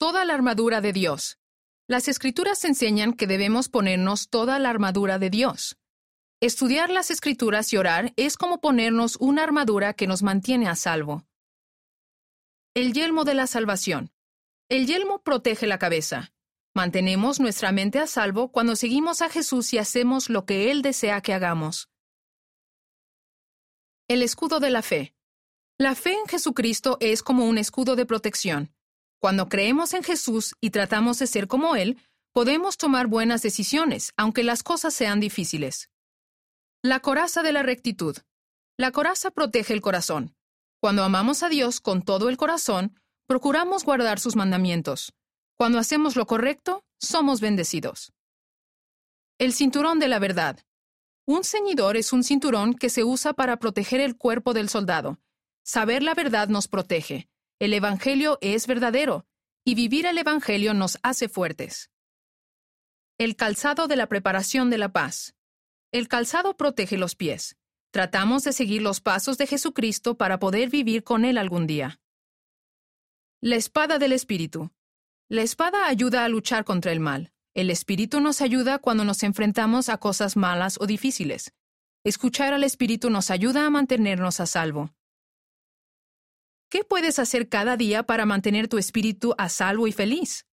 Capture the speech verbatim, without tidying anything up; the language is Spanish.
Toda la armadura de Dios. Las Escrituras enseñan que debemos ponernos toda la armadura de Dios. Estudiar las Escrituras y orar es como ponernos una armadura que nos mantiene a salvo. El yelmo de la salvación. El yelmo protege la cabeza. Mantenemos nuestra mente a salvo cuando seguimos a Jesús y hacemos lo que Él desea que hagamos. El escudo de la fe. La fe en Jesucristo es como un escudo de protección. Cuando creemos en Jesús y tratamos de ser como Él, podemos tomar buenas decisiones, aunque las cosas sean difíciles. La coraza de la rectitud. La coraza protege el corazón. Cuando amamos a Dios con todo el corazón, procuramos guardar sus mandamientos. Cuando hacemos lo correcto, somos bendecidos. El cinturón de la verdad. Un ceñidor es un cinturón que se usa para proteger el cuerpo del soldado. Saber la verdad nos protege. El Evangelio es verdadero, y vivir el Evangelio nos hace fuertes. El calzado de la preparación de la paz. El calzado protege los pies. Tratamos de seguir los pasos de Jesucristo para poder vivir con Él algún día. La espada del Espíritu. La espada ayuda a luchar contra el mal. El Espíritu nos ayuda cuando nos enfrentamos a cosas malas o difíciles. Escuchar al Espíritu nos ayuda a mantenernos a salvo. ¿Qué puedes hacer cada día para mantener tu espíritu a salvo y feliz?